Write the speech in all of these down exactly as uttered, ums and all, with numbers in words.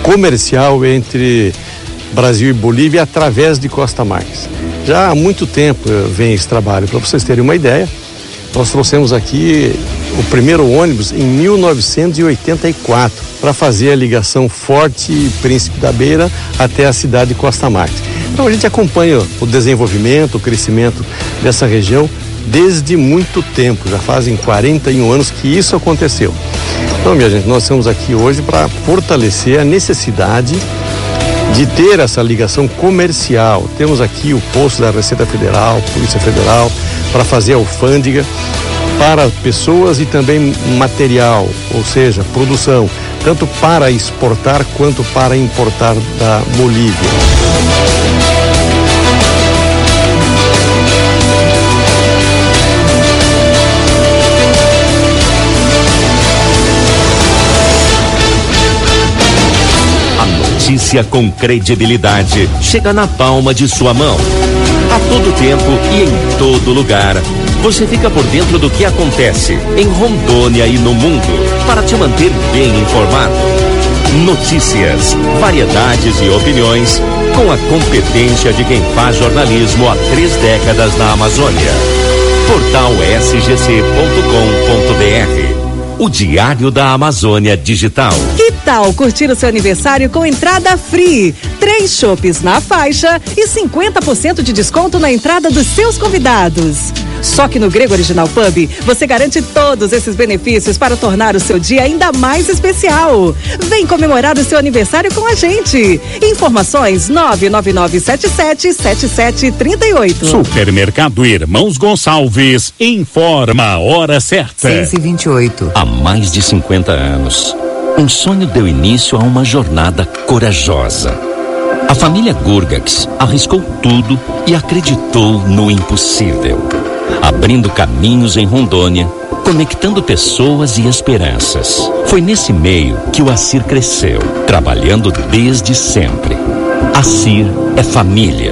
comercial entre Brasil e Bolívia através de Costa Marques. Já há muito tempo vem esse trabalho. Para vocês terem uma ideia, nós trouxemos aqui o primeiro ônibus em mil novecentos e oitenta e quatro para fazer a ligação Forte Príncipe da Beira até a cidade de Costa Marques. Então a gente acompanha o desenvolvimento, o crescimento dessa região desde muito tempo. Já fazem quarenta e um anos que isso aconteceu. Então, minha gente, nós estamos aqui hoje para fortalecer a necessidade de ter essa ligação comercial. Temos aqui o posto da Receita Federal, Polícia Federal, para fazer a alfândega para pessoas e também material, ou seja, produção, tanto para exportar quanto para importar da Bolívia. Notícia com credibilidade chega na palma de sua mão. A todo tempo e em todo lugar. Você fica por dentro do que acontece em Rondônia e no mundo para te manter bem informado. Notícias, variedades e opiniões com a competência de quem faz jornalismo há três décadas na Amazônia. Portal s g c ponto com ponto b r. O Diário da Amazônia Digital. Que tal curtir o seu aniversário com entrada free? Três chopes na faixa e cinquenta por cento de desconto na entrada dos seus convidados. Só que no Grego Original Pub, você garante todos esses benefícios para tornar o seu dia ainda mais especial. Vem comemorar o seu aniversário com a gente. Informações nove nove nove sete sete sete sete três oito. Supermercado Irmãos Gonçalves informa a hora certa. seis e vinte e oito. Há mais de cinquenta anos, um sonho deu início a uma jornada corajosa. A família Gurgax arriscou tudo e acreditou no impossível, abrindo caminhos em Rondônia, conectando pessoas e esperanças. Foi nesse meio que o Acir cresceu, trabalhando desde sempre. Acir é família.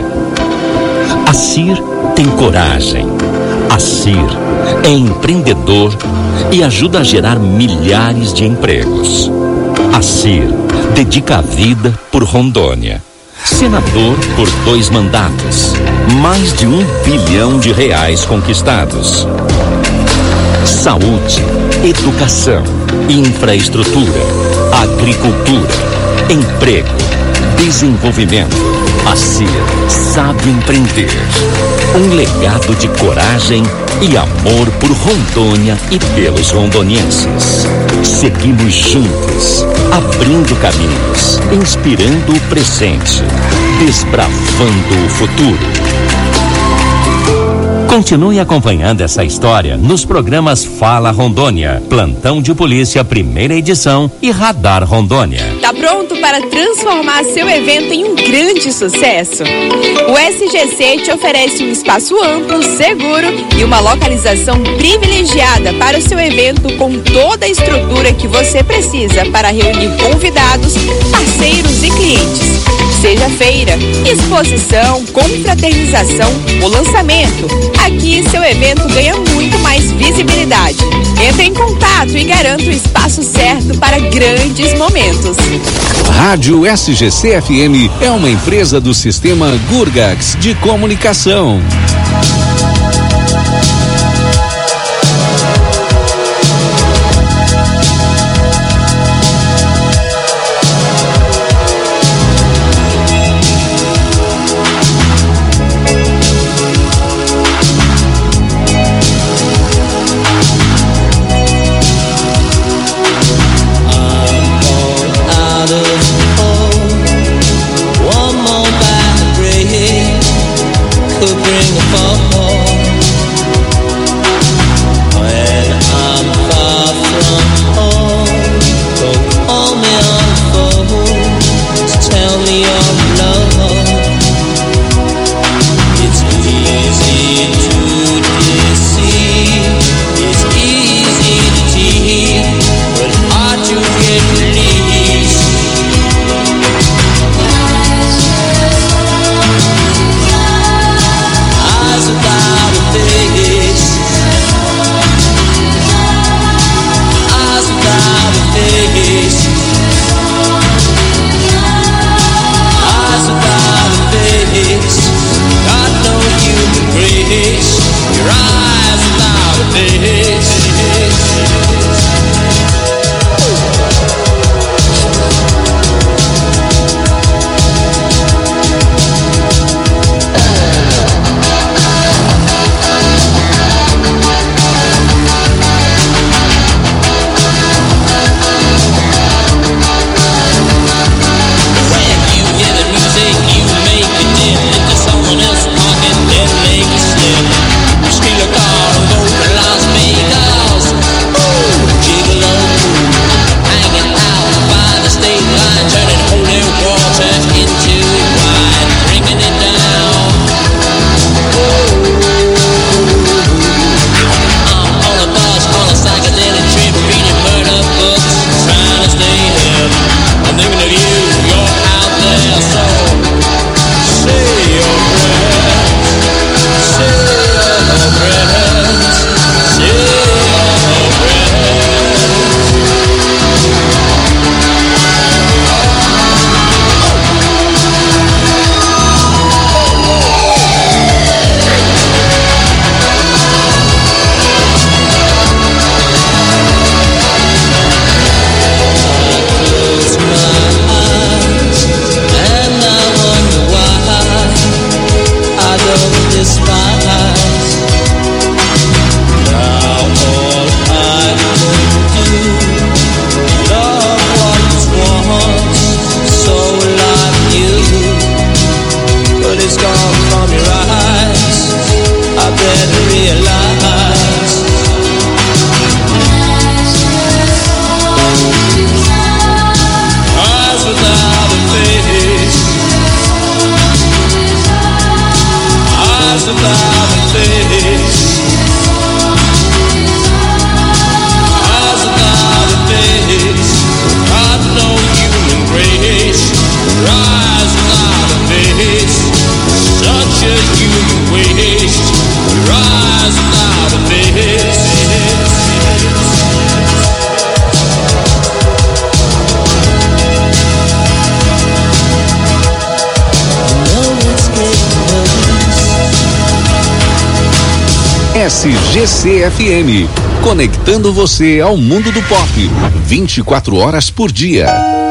Acir tem coragem. Acir é empreendedor e ajuda a gerar milhares de empregos. Acir dedica a vida por Rondônia. Senador por dois mandatos. Mais de um bilhão de reais conquistados. Saúde, educação, infraestrutura, agricultura, emprego, desenvolvimento. Acir sabe empreender. Um legado de coragem e amor por Rondônia e pelos rondonienses. Seguimos juntos, abrindo caminhos, inspirando o presente, desbravando o futuro. Continue acompanhando essa história nos programas Fala Rondônia, Plantão de Polícia, primeira edição e Radar Rondônia. Tá pronto para transformar seu evento em um grande sucesso? O S G C te oferece um espaço amplo, seguro e uma localização privilegiada para o seu evento com toda a estrutura que você precisa para reunir convidados, parceiros e clientes. Seja feira, exposição, confraternização ou lançamento, aqui seu evento ganha muito mais visibilidade. Entre em contato e garanta o espaço certo para grandes momentos. Rádio S G C F M é uma empresa do sistema Gurgax de comunicação. Bring a fall. S G C F M, conectando você ao mundo do pop, vinte e quatro horas por dia.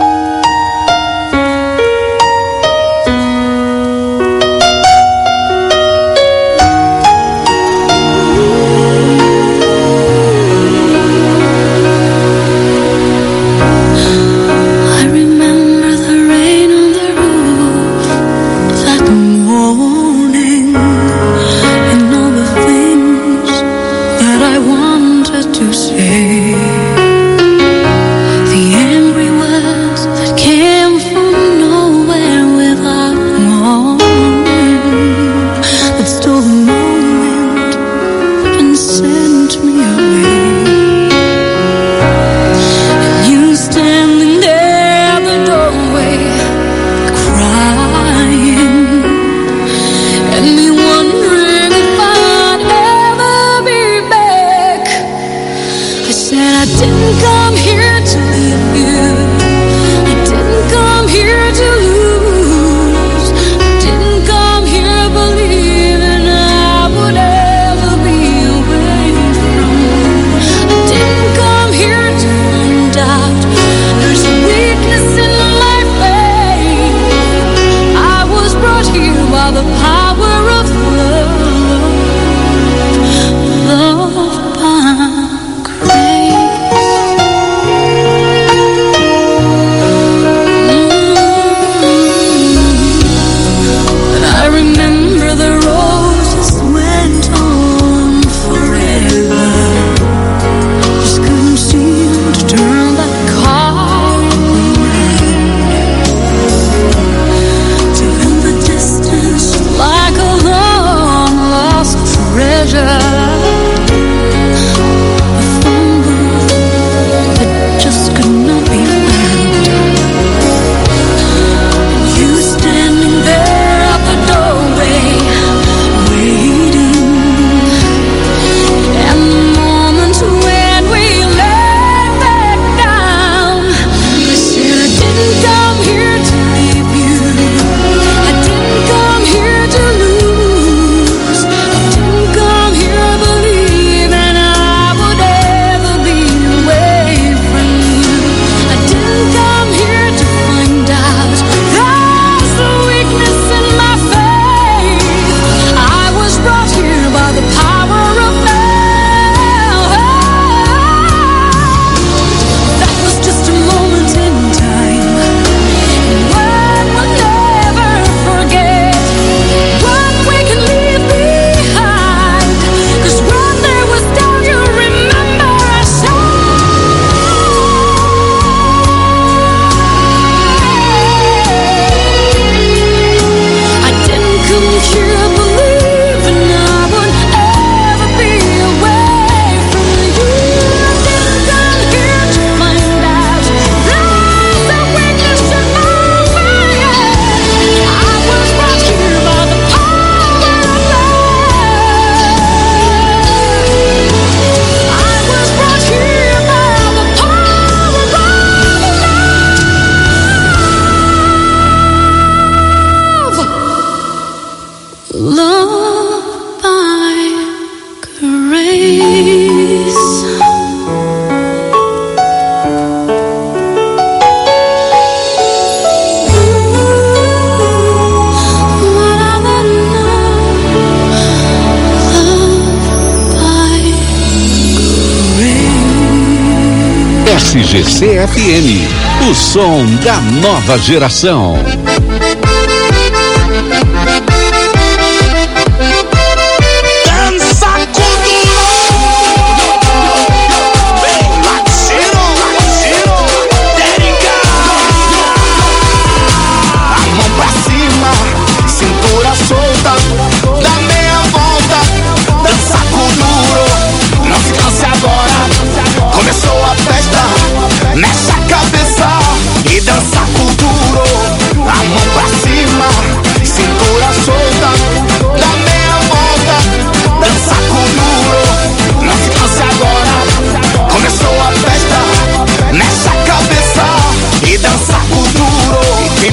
S G C F M, o som da nova geração. Dançando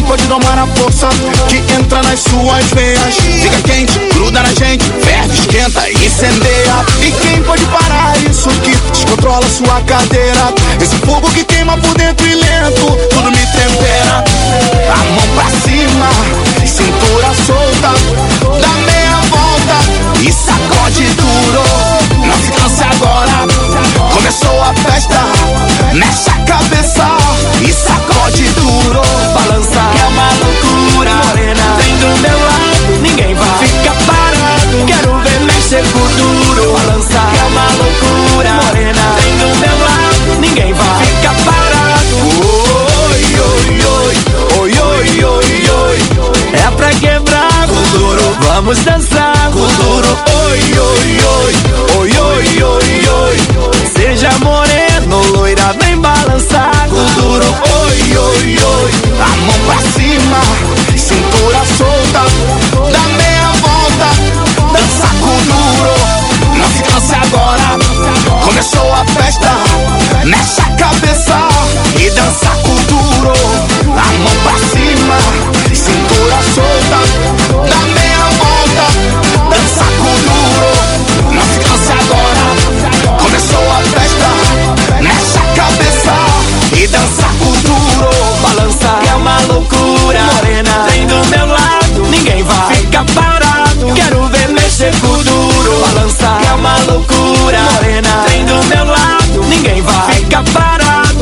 pode domar a força que entra nas suas veias. Fica quente, gruda na gente, ferve, esquenta e incendeia. E quem pode parar isso que descontrola sua cadeira? Esse fogo que queima por dentro e lento, tudo me tempera. A mão pra cima, cintura solta, dá meia volta e sacode duro. Não se canse agora, começou a festa. Mexe a cabeça e sacode duro. Balança, é uma loucura. Morena, vem do meu lado, ninguém vai ficar parado. Quero ver mexer com duro. Balança, é uma loucura. Morena, vem do meu lado, ninguém vai ficar parado. Oi, oi, oi, oi, oi, oi, oi. É pra quebrar com duro, vamos dançar com duro. Oi, oi, oi, oi, oi, oi, oi. Seja moreno, loira, vem balançar com duro. Oi, oi, oi. A mão pra cima, cintura solta, dá meia volta, dança com duro. Não se canse agora, começou a festa. Mexe a cabeça e dança com duro. A mão pra cima, cintura solta, dá meia volta, dança com duro. Não se canse agora, começou a festa. Mexe a cabeça e dança com duro. Balança, é uma loucura. Morena, vem do meu lado, ninguém vai ficar parado. Quero ver mexer com duro. Balança, é uma loucura. Morena, vem do meu lado, ninguém vai ficar parado.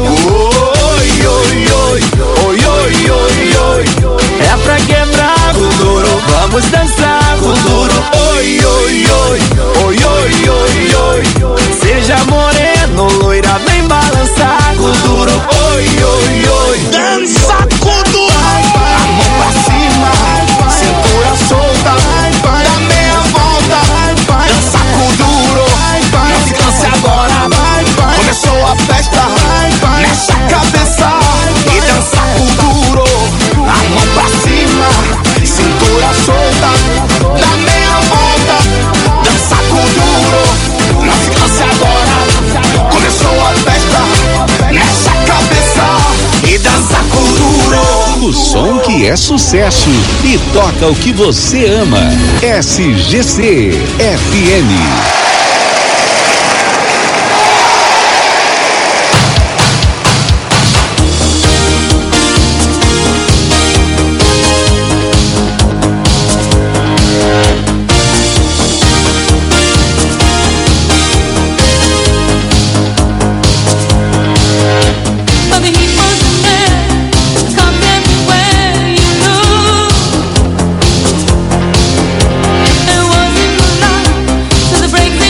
Oi, oi, oi, oi, oi, oi, oi. É pra quebrar com duro, vamos dançar com duro. Oi, oi, oi, oi, oi, oi, oi. Seja moreno, loira, vem balançar com duro. Oi, oi, oi, dança com duro. A mão pra cima, cintura solta, dá meia volta, dança com duro. Não se canse agora, começou a festa. Mexe a cabeça e dança com duro. A mão pra cima, cintura solta, dá meia volta, dança com duro. Não se canse agora, começou a festa. Mexe a cabeça e dança com duro. O som que é sucesso e toca o que você ama. S G C F M. Break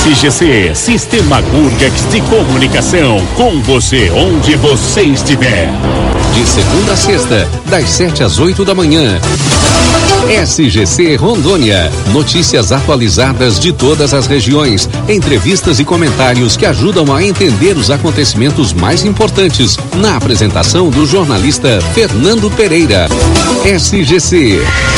S G C, Sistema Gurgax de Comunicação, com você onde você estiver. De segunda a sexta, das sete às oito da manhã. S G C Rondônia. Notícias atualizadas de todas as regiões, entrevistas e comentários que ajudam a entender os acontecimentos mais importantes, na apresentação do jornalista Fernando Pereira. S G C.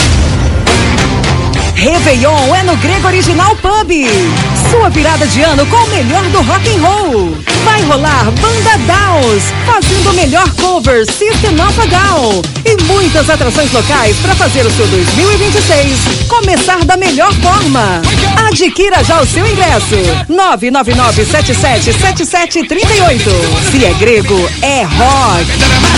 Réveillon é no Grego Original Pub. Sua virada de ano com o melhor do rock and roll. Vai rolar Banda Downs, fazendo o melhor cover System of a Down. E muitas atrações locais para fazer o seu dois mil e vinte e seis começar da melhor forma. Adquira já o seu ingresso. nove nove nove sete sete sete sete três oito. Se é grego, é rock.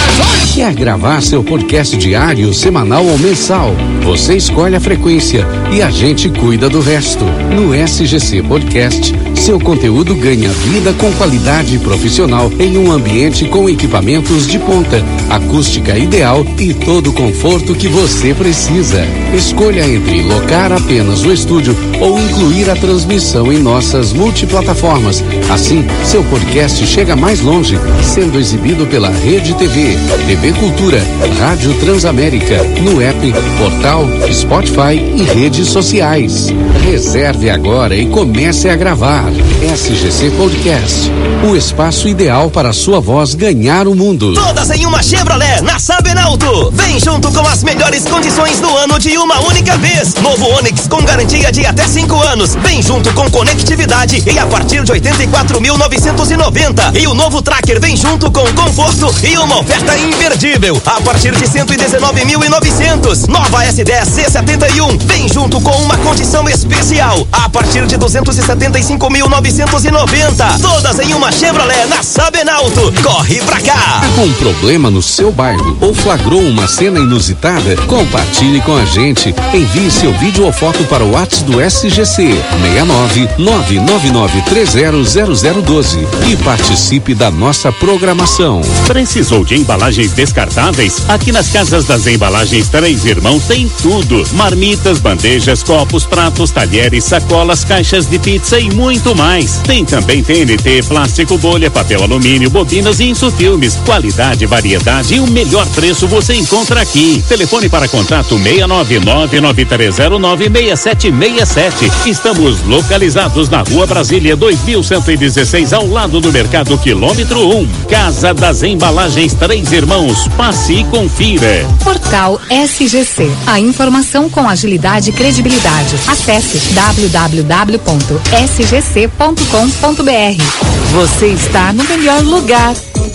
Quer gravar seu podcast diário, semanal ou mensal? Você escolhe a frequência e a gente cuida do resto. No S G C Podcast, seu conteúdo ganha vida com qualidade profissional em um ambiente com equipamentos de ponta, acústica ideal e todo o conforto que você precisa. Escolha entre locar apenas o estúdio ou incluir a transmissão em nossas multiplataformas. Assim, seu podcast chega mais longe, sendo exibido pela Rede T V, T V Cultura, Rádio Transamérica, no app, portal, Spotify e redes sociais. Reserve agora e comece a gravar. S G C Podcast, o espaço ideal para a sua voz ganhar o mundo. Todas em uma Chevrolet na Sabenauto. Vem junto com as melhores condições do ano de uma única vez. Novo Onix com garantia de até cinco anos. Vem junto com conectividade e a partir de oitenta e quatro mil novecentos e noventa. E o novo Tracker vem junto com conforto e uma oferta imperdível a partir de cento e dezenove mil e novecentos. Nova S dez C setenta e um vem junto com uma condição especial a partir de duzentos e setenta e cinco mil novecentos e noventa. Todas em uma Chevrolet na Sabenauto. Corre pra cá. Com um problema no seu bairro ou flagrou uma cena inusitada? Compartilhe com a gente. Envie seu vídeo ou foto para o WhatsApp do S G C seis nove nove nove nove três zero zero zero um dois e participe da nossa programação. Precisou de embalagens descartáveis? Aqui nas Casas das Embalagens Três Irmãos tem tudo: marmitas, bandejas, copos, pratos, talheres, sacolas, caixas de pizza e muito mais. Tem também T N T, plástico, bolha, papel alumínio, bobinas e insufilmes. Qualidade, variedade e o melhor preço você encontra aqui. Telefone para contato seis nove nove nove três zero nove seis sete seis sete. Estamos localizados na Rua Brasília dois mil cento e dezesseis, ao lado do Mercado Quilômetro um. Casa das Embalagens Três Irmãos. Passe e confira. Portal S G C. A informação com agilidade e credibilidade. Acesse w w w ponto s g c ponto com ponto b r. Você está no melhor lugar.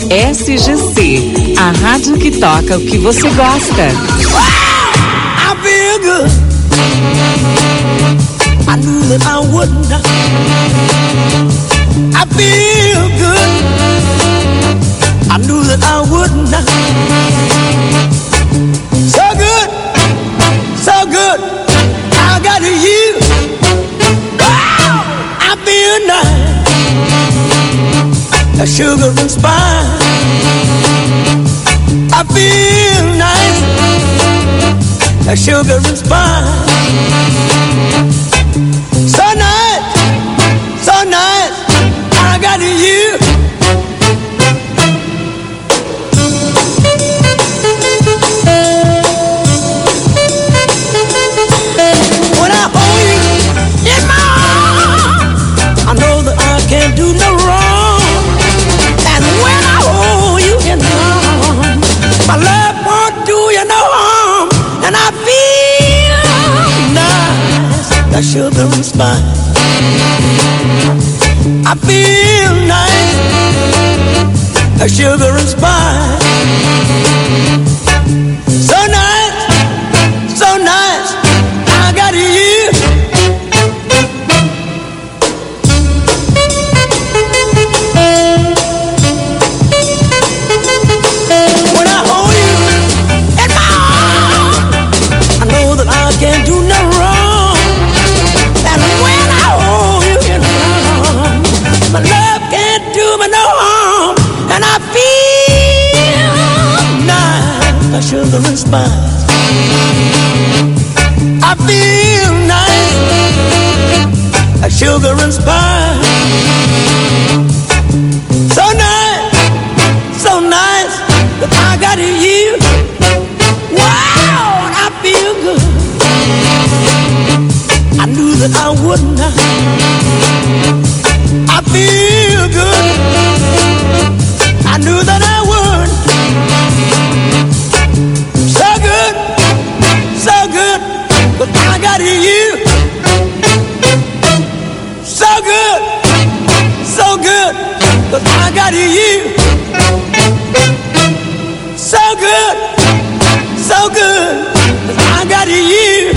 S G C, a rádio que toca o que você gosta. I feel good. I knew that I wouldn't. I feel good. I knew that I wouldn't. So good, so good. I got you. Wow, I feel nice. A sugar and spice. I feel nice. A sugar and spice. So nice, so nice. I got you. When I hold you in my arms, I know that I can't do no wrong. And when I hold you in my arms, my love won't do you no harm. And I feel nice, like sugar and spice. I feel nice, like sugar and spice. So nice, so nice, I got you. When I hold you in my arms, I know that I can't do no wrong. And when I hold you in my arms, my love can't do me no harm. And I feel nice, like sugar and spice. I feel nice, like sugar and spice. So nice, so nice, that I got you. Wow, and I feel good. I knew that I would not. I feel good. I knew that I would. So good, so good, but I got you. So good, so good, but I got you. So good, so good, but I got you.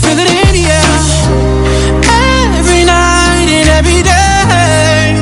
feel it in the air. Every night and every day,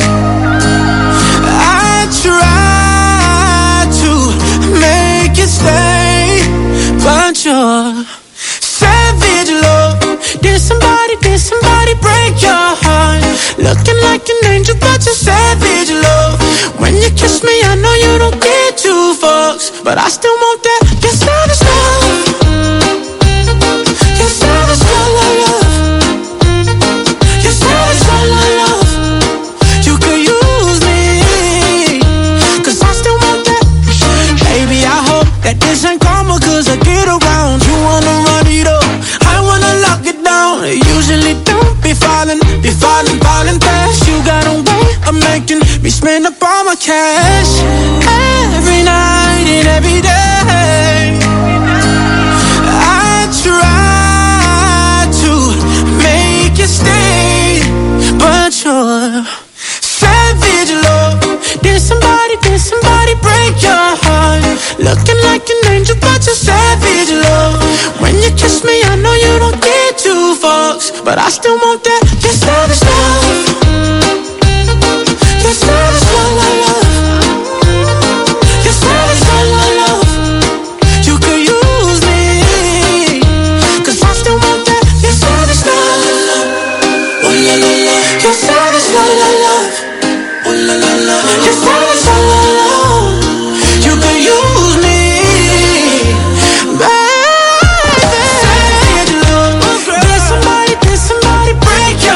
I try to make you stay, but you're savage love. Did somebody, did somebody break your heart? Looking like an angel, but you're savage love. When you kiss me, I know you don't get two fucks, but I still want that. You're savage love. You're savage love, love, love. You're savage love, love, love. You could use me, cause I still want that. Baby, I hope that this ain't karma, cause I get around. You wanna run it up, I wanna lock it down. Usually don't be falling, be falling, falling fast. You got a way of making me spend up all my cash. Every night and every day, I try to make you stay, but you're savage love. Did somebody, did somebody break your heart? Looking like an angel, but you're savage love. When you kiss me, I know you don't get two fucks, but I still want that. You're savage love. You're savage love, love, love. You're savage love, love, love. You could use me, cause I still want that. You're savage love, love, love. Oh la la la. You're savage love, love, love. Oh la la la. You're savage love, love, love. You could use me, baby. Savage love. Did somebody, did somebody break your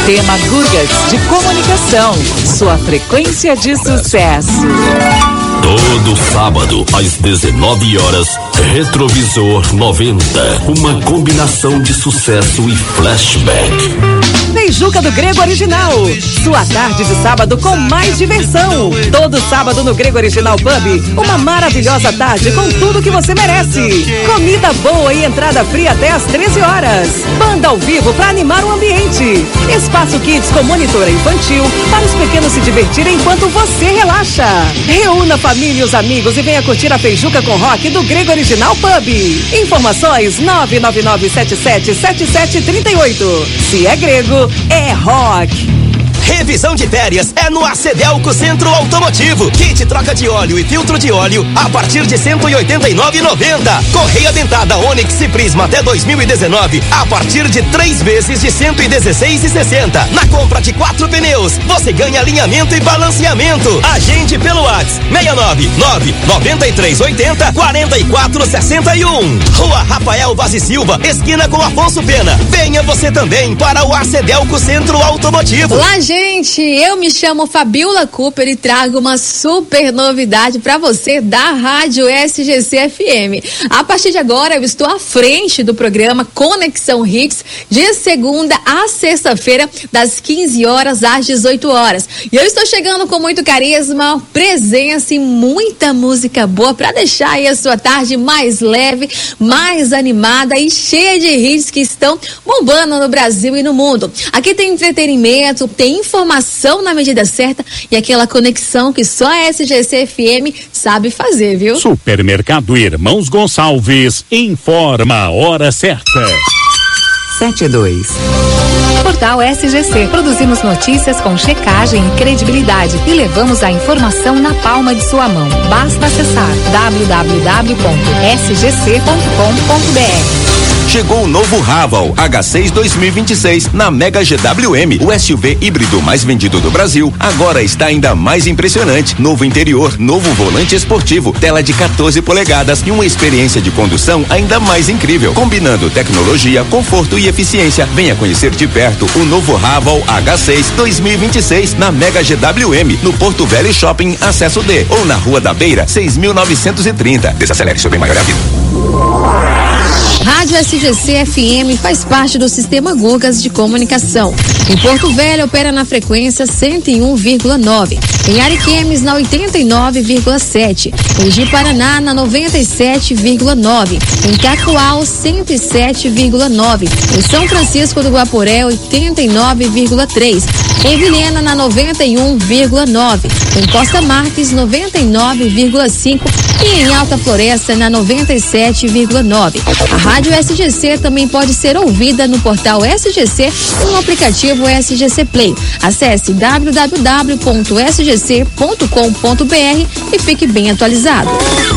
Sistema Gurgats de Comunicação, sua frequência de sucesso. Todo sábado, às dezenove horas, Retrovisor noventa. Uma combinação de sucesso e flashback. Feijuca do Grego Original. Sua tarde de sábado com mais diversão. Todo sábado no Grego Original Pub, uma maravilhosa tarde com tudo que você merece. Comida boa e entrada fria até às treze horas. Banda ao vivo para animar o ambiente. Espaço Kids com monitora infantil para os pequenos se divertirem enquanto você relaxa. Reúna a família e os amigos e venha curtir a Feijuca com Rock do Grego Original Pub. Informações nove nove nove sete sete sete sete três oito. Se é grego, é rock. Revisão de férias é no Acedelco Centro Automotivo. Kit troca de óleo e filtro de óleo a partir de cento e oitenta e nove reais e noventa centavos. Correia dentada Onix e Prisma até dois mil e dezenove a partir de três vezes de cento e dezesseis reais e sessenta centavos. Na compra de quatro pneus, você ganha alinhamento e balanceamento. Agende pelo WhatsApp seis nove nove nove três oito zero quatro quatro seis um. Rua Rafael Vaz e Silva, esquina com Afonso Pena. Venha você também para o Acedelco Centro Automotivo. Olá, gente, eu me chamo Fabiola Cooper e trago uma super novidade para você da Rádio S G C F M. A partir de agora eu estou à frente do programa Conexão Hits, de segunda a sexta-feira, das quinze horas às dezoito horas. E eu estou chegando com muito carisma, presença e muita música boa para deixar aí a sua tarde mais leve, mais animada e cheia de hits que estão bombando no Brasil e no mundo. Aqui tem entretenimento, tem informação na medida certa e aquela conexão que só a S G C F M sabe fazer, viu? Supermercado Irmãos Gonçalves informa a hora certa. sete e dois. Portal S G C. Produzimos notícias com checagem e credibilidade e levamos a informação na palma de sua mão. Basta acessar w w w ponto s g c ponto com ponto b r. Chegou o novo Raval H seis dois mil e vinte e seis na Mega G W M, o S U V híbrido mais vendido do Brasil. Agora está ainda mais impressionante. Novo interior, novo volante esportivo, tela de quatorze polegadas e uma experiência de condução ainda mais incrível, combinando tecnologia, conforto e eficiência. Venha conhecer de perto o novo Raval H seis dois mil e vinte e seis na Mega G W M, no Porto Velho Shopping, acesso D, ou na Rua da Beira, seis mil novecentos e trinta. Desacelere seu bem maior a vida. Rádio S G C F M faz parte do Sistema Gurgats de Comunicação. Em Porto Velho opera na frequência cento e um vírgula nove. Em Ariquemes na oitenta e nove vírgula sete. Em Ji-Paraná na noventa e sete vírgula nove. Em Cacoal cento e sete vírgula nove. Em São Francisco do Guaporé oitenta e nove vírgula três. Em Vilhena na noventa e um vírgula nove. Em Costa Marques noventa e nove vírgula cinco. E em Alta Floresta na noventa e sete vírgula nove. A Rádio S G C também pode ser ouvida no portal S G C e no aplicativo S G C Play. Acesse w w w ponto s g c ponto com ponto b r e fique bem atualizado.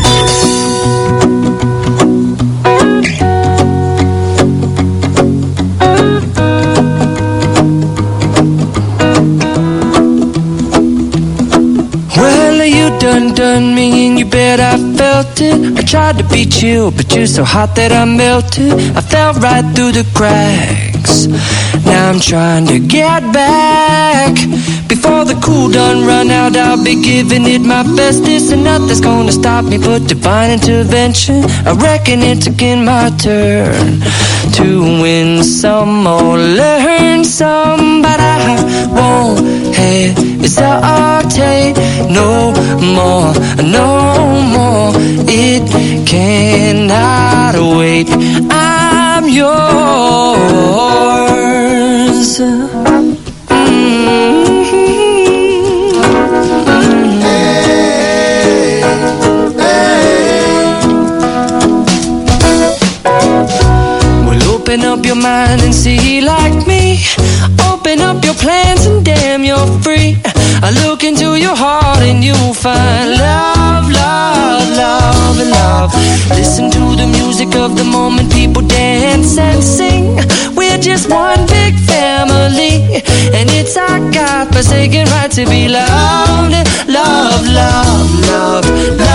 Done, done me and you bet I felt it. I tried to be chill, but you're so hot that I melted. I fell right through the cracks. Now I'm trying to get back. Before the cool done run out, I'll be giving it my bestest, and nothing's gonna stop me but divine intervention. I reckon it's again my turn to win some or learn some, but I won't hesitate no more, no more. It cannot wait. I'm yours. Open up your mind and see like me. Open up your plans and damn, you're free. I look into your heart and you'll find love, love, love, and love. Listen to the music of the moment, people dance and sing. We're just one big family, and it's our God-forsaken right to be loved, love, love, love,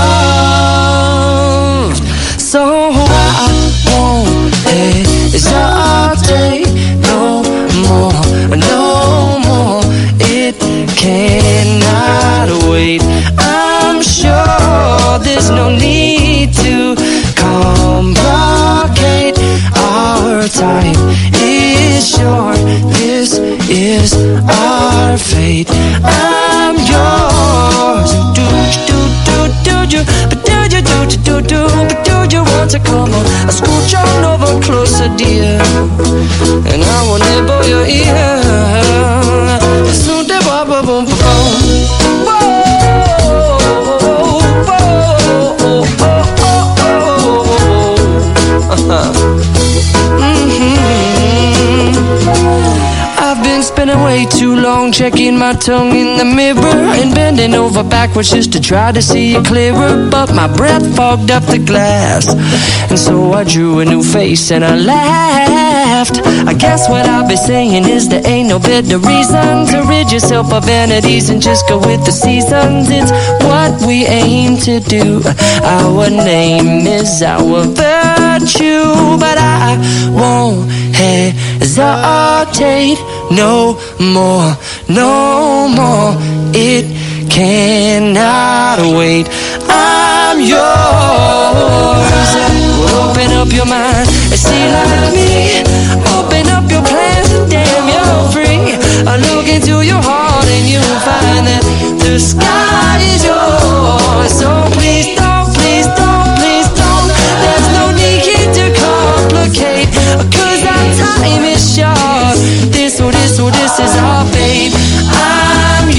love. So I won't hesitate no more, no time is short. This is our fate. I'm yours. Do do do do do, but do you do do do, but do you want to come on? I scooch on over closer, dear, and I will nibble your ear. Soon the boom boom boom. Spending way too long checking my tongue in the mirror and bending over backwards just to try to see it clearer, but my breath fogged up the glass, and so I drew a new face and I laughed. I guess what I'll be saying is there ain't no better reason to rid yourself of vanities and just go with the seasons. It's what we aim to do. Our name is our virtue, but I won't hesitate no more, no more. It cannot wait. I'm yours. Open up your mind and see like me. Open up your plans and damn, you're free. I look into your heart and you'll find that the sky is yours. So please don't, please don't, please don't. There's no need to complicate, 'cause our time is short. This or this or this is our fate. I'm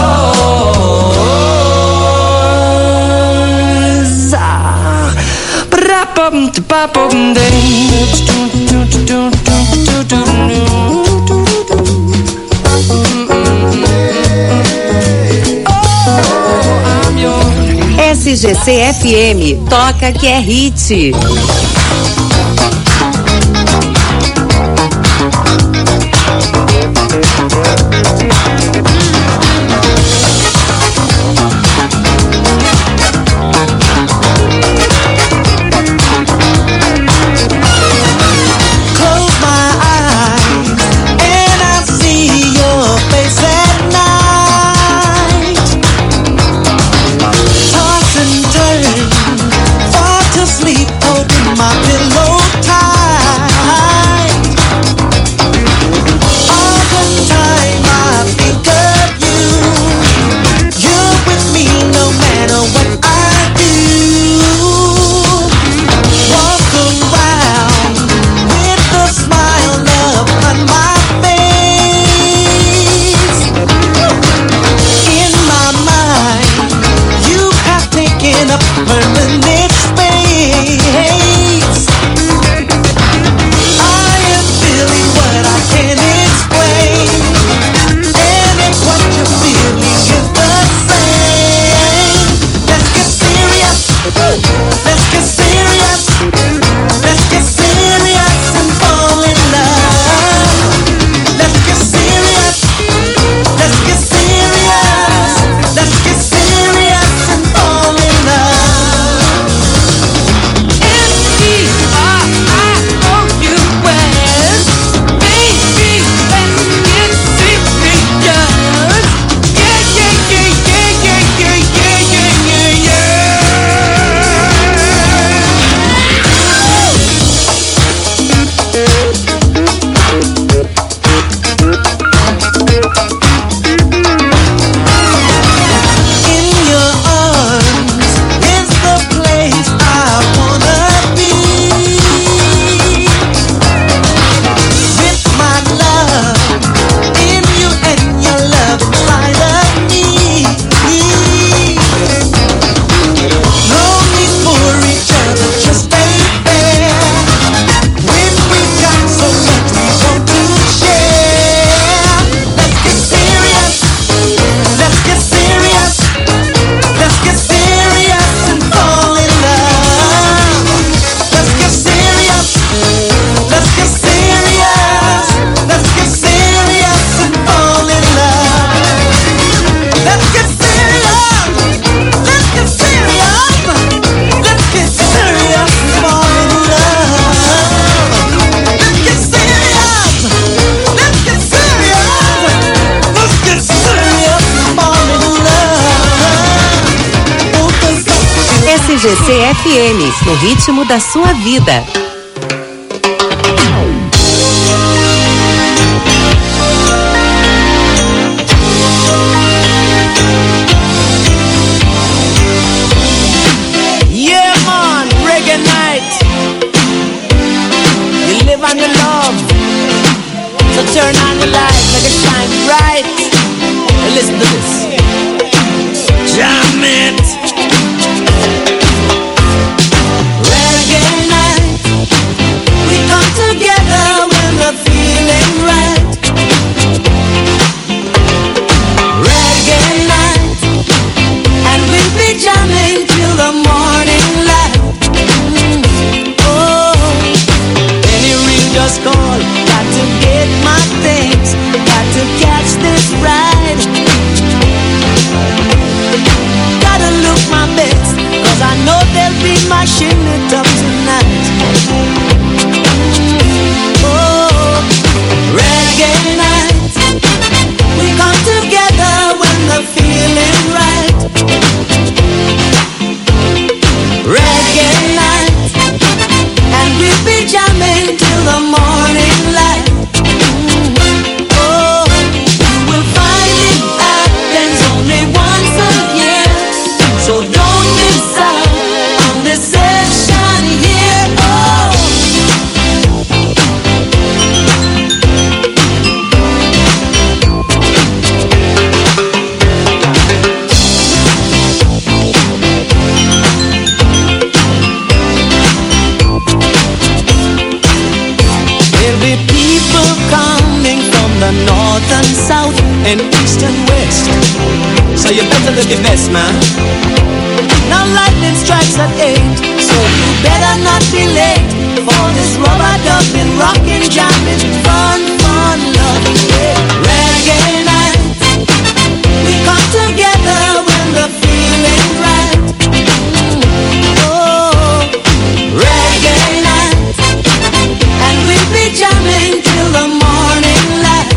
yours. Ah, ba-da-bum, ba-bum, S G C F M, toca que é hit. S G C F M, no ritmo da sua vida. You live on your love. So turn on the light, make it shine bright. And listen to this. Jam it. Reggae night. We come together when we're feeling right. Reggae night. And we'll be jamming till the morning light. Mm. Oh, any ring just call. Got to get my things. Got to catch this ride. Gotta look my best, cause I know they'll be mashing it up tonight. Oh, reggae night. We come together when the feeling right. Reggae night. And we'll be jamming till the morning light. Oh, you will find it happens only once a year. So don't miss out on this session here. Oh, there'll be people coming from the north and south and east and west. So you better look your best, man. Now lightning strikes at eight, so you better not be late for this rubber dubbing, rockin', jamming, fun, fun, love. Reggae night. We come together when the feeling right. Oh, reggae night. And we'll be jamming till the morning light.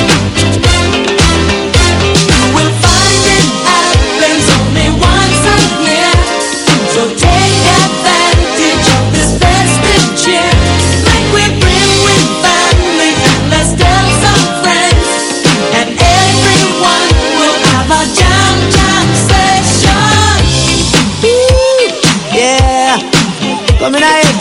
You will find it happens only once a year. So take advantage of this festive cheer. Like we bring with family and let's tell some friends. And everyone will have a jam jam session. Ooh, yeah, come in ahead.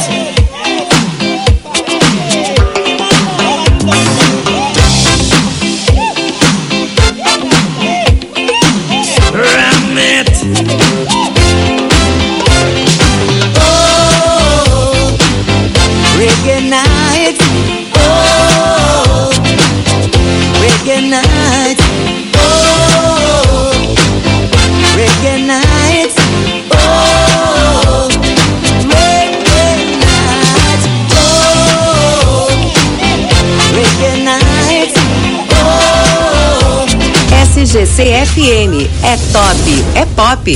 Ram it. Oh, reggae night. Oh, reggae night. Oh, reggae night. Oh, reggae night. Oh, reggae night. Oh. S G C F M é top, é pop.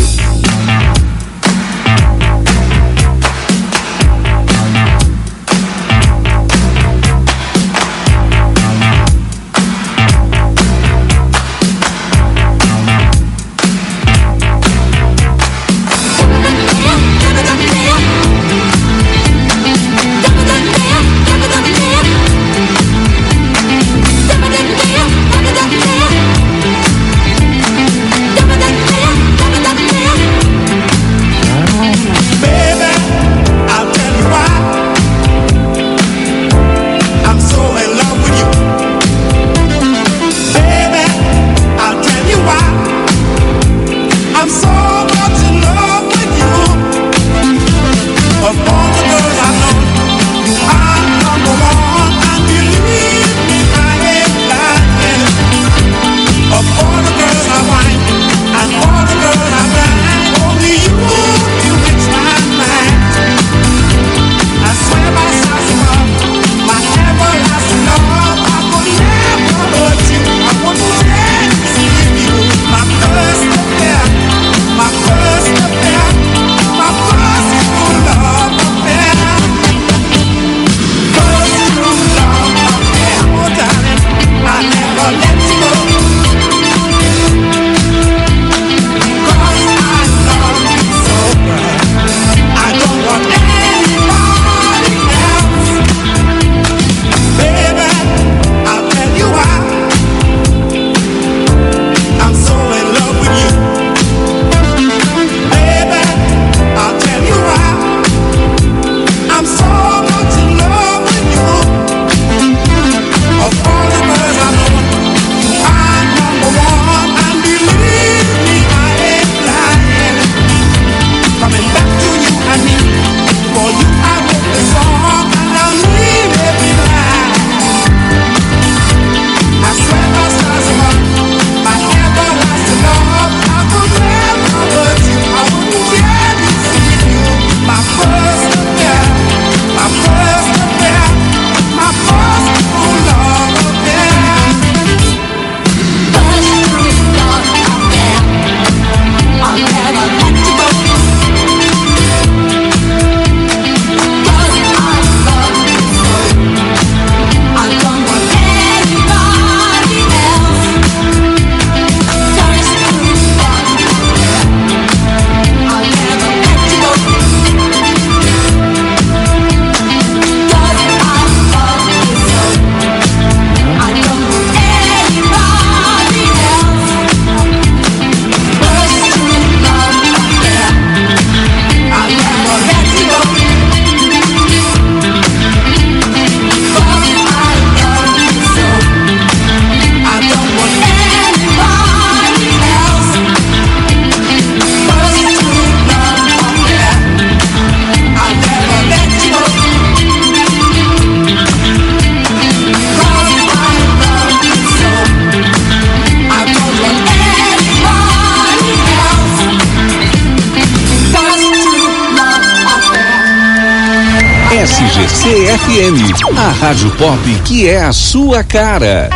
Yeah. S G C F M, a rádio pop que é a sua cara.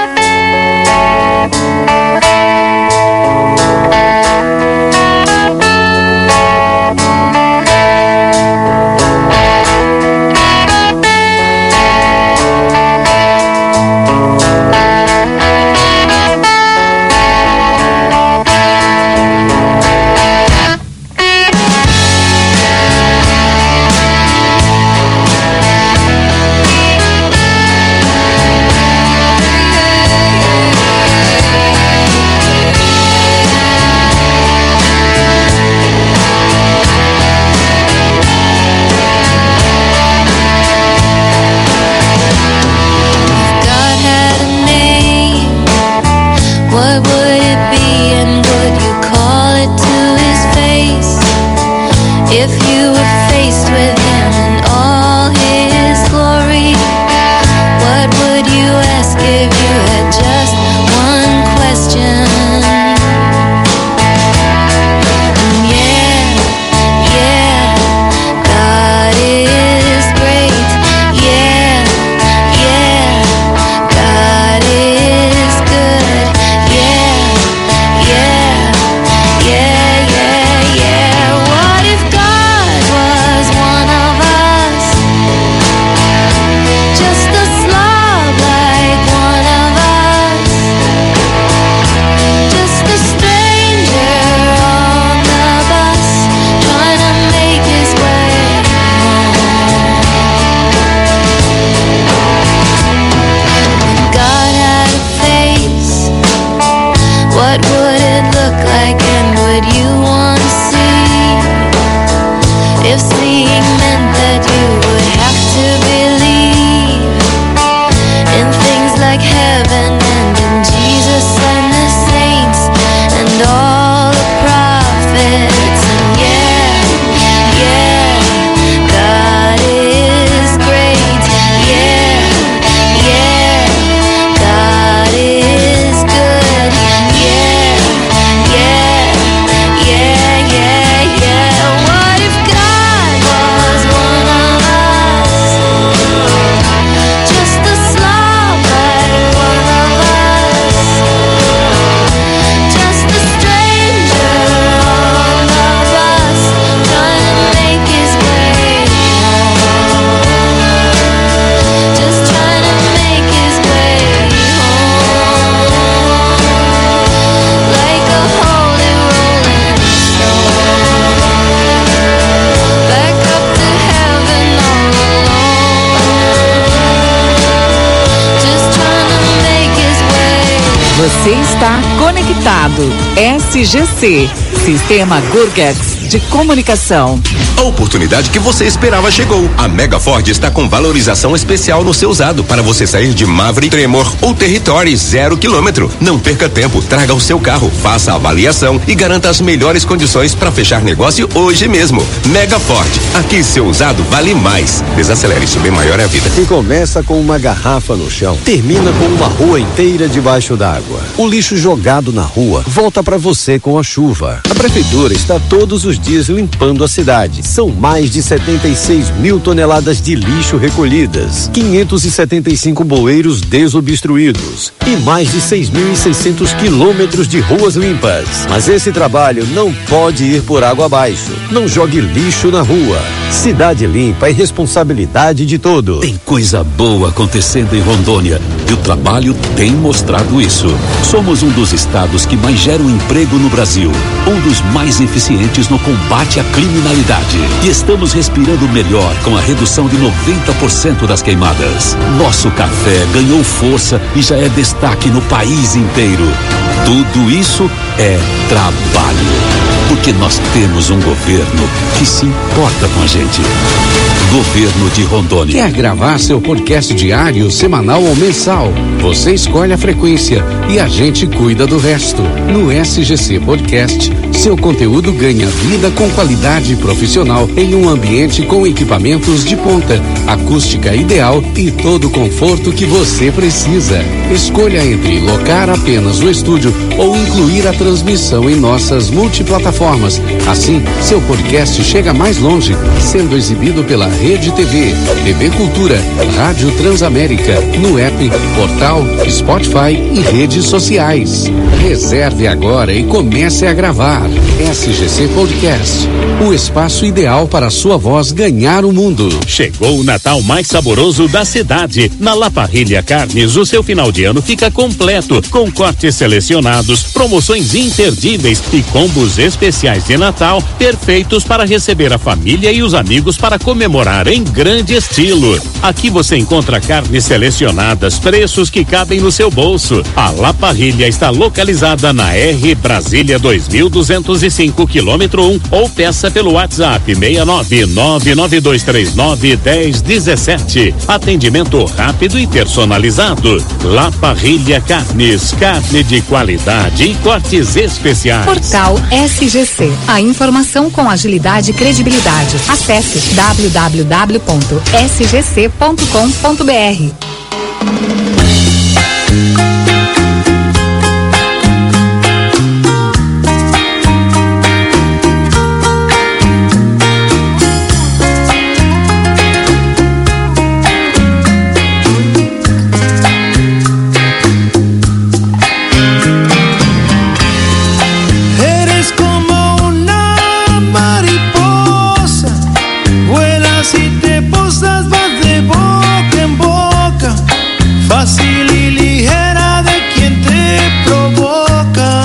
Você está conectado. S G C, Sistema Gurgax de Comunicação. A oportunidade que você esperava chegou. A Mega Ford está com valorização especial no seu usado para você sair de Maverick, Tremor ou Territory zero quilômetro. Não perca tempo, traga o seu carro, faça a avaliação e garanta as melhores condições para fechar negócio hoje mesmo. Mega Ford, aqui seu usado vale mais. Desacelere, isso bem maior é a vida. Que começa com uma garrafa no chão, termina com uma rua inteira debaixo d'água. O lixo jogado na rua volta para você com a chuva. A prefeitura está todos os dias limpando a cidade. São mais de setenta e seis mil toneladas de lixo recolhidas, quinhentos e setenta e cinco bueiros desobstruídos e mais de seis mil e seiscentos quilômetros de ruas limpas. Mas esse trabalho não pode ir por água abaixo. Não jogue lixo na rua. Cidade limpa é responsabilidade de todos. Tem coisa boa acontecendo em Rondônia e o trabalho tem mostrado isso. Somos um dos estados que mais geram emprego no Brasil, um dos mais eficientes no combate à criminalidade. E estamos respirando melhor com a redução de noventa por cento das queimadas. Nosso café ganhou força e já é destaque no país inteiro. Tudo isso é trabalho. Porque nós temos um governo que se importa com a gente. Governo de Rondônia. Quer gravar seu podcast diário, semanal ou mensal? Você escolhe a frequência e a gente cuida do resto. No S G C Podcast, Seu conteúdo ganha vida com qualidade profissional em um ambiente com equipamentos de ponta, acústica ideal e todo o conforto que você precisa. Escolha entre locar apenas no estúdio ou incluir a transmissão em nossas multiplataformas. Assim, seu podcast chega mais longe, sendo exibido pela Rede T V, T V Cultura, Rádio Transamérica, no app, portal, Spotify e redes sociais. Reserve agora e comece a gravar. S G C Podcast, o espaço ideal para a sua voz ganhar o mundo. Chegou o Natal mais saboroso da cidade. Na La Parrilla Carnes, o seu final de ano fica completo, com cortes selecionados, promoções imperdíveis e combos especiais de Natal, perfeitos para receber a família e os amigos para comemorar em grande estilo. Aqui você encontra carnes selecionadas, preços que cabem no seu bolso. A La Parrilla está localizada na R Brasília dois mil duzentos e cinco, quilômetro um, ou peça pelo WhatsApp seis nove nove nove dois três nove um zero um sete. Atendimento rápido e personalizado. La Parrilla Carnes, carne de qualidade e cortes especiais. Portal S G C, a informação com agilidade e credibilidade. Acesse w w w ponto s g c ponto com ponto b r. Fácil y ligera de quien te provoca.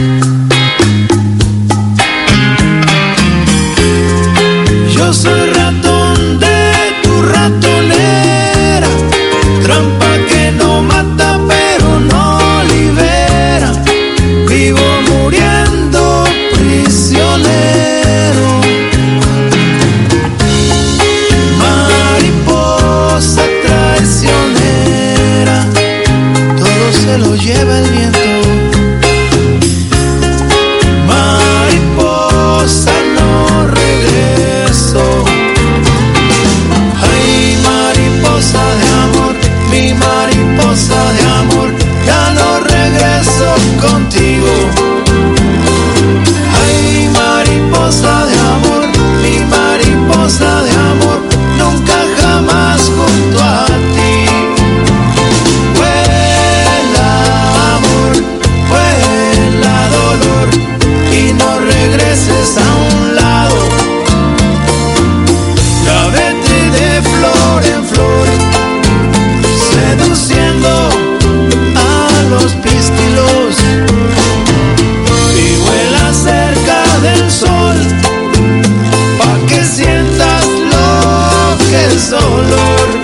Yo soy ratón de tu ratonera, trampa que no mata pero no libera. Vivo muriendo prisionero. Mariposa traicionera, se lo lleva el viento. Mariposa, no regreso. Ay, mariposa de amor, mi mariposa de amor, ya no regreso contigo. Ay, mariposa de amor, mi mariposa de amor, nunca jamás junto a ti. Regreses a un lado, ya vete de flor en flor, seduciendo a los pistilos, y vuela cerca del sol, pa' que sientas lo que es dolor.